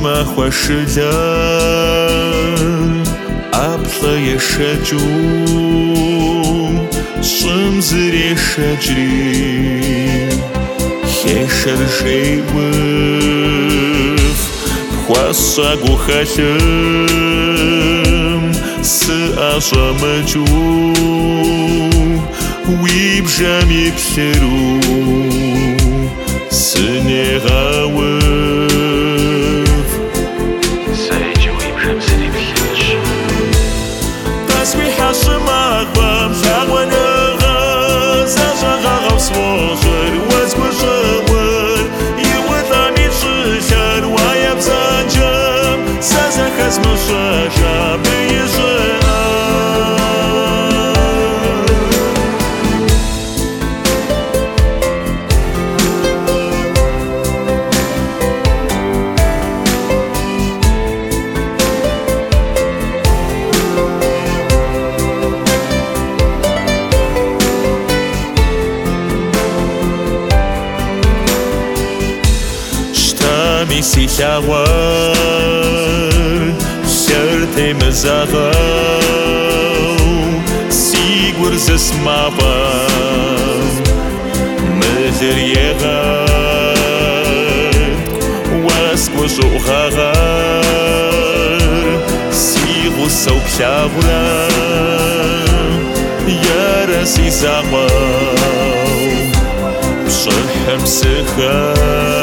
maxuaşılar Abla yaşacu Şımzır yaşacri Heşer jeyvıf Phuasa guhalım Sı aşamacı Uibjam yipleru Sıneğavıf Sadece uibjam sıneğavıf Tasbih haşımağım Şağvanığa Zaşağağım svoğır Vazguşağır Yıvıdami şışar Vayab zancam Sazakaz mışaşam Büyüşağım Misillawar Sertemezağaw Sigur zesmawam Mıdır yeğar Wasgushuğağar Sigu sawpşağuram Yara sizağaw Pşıhem sıxar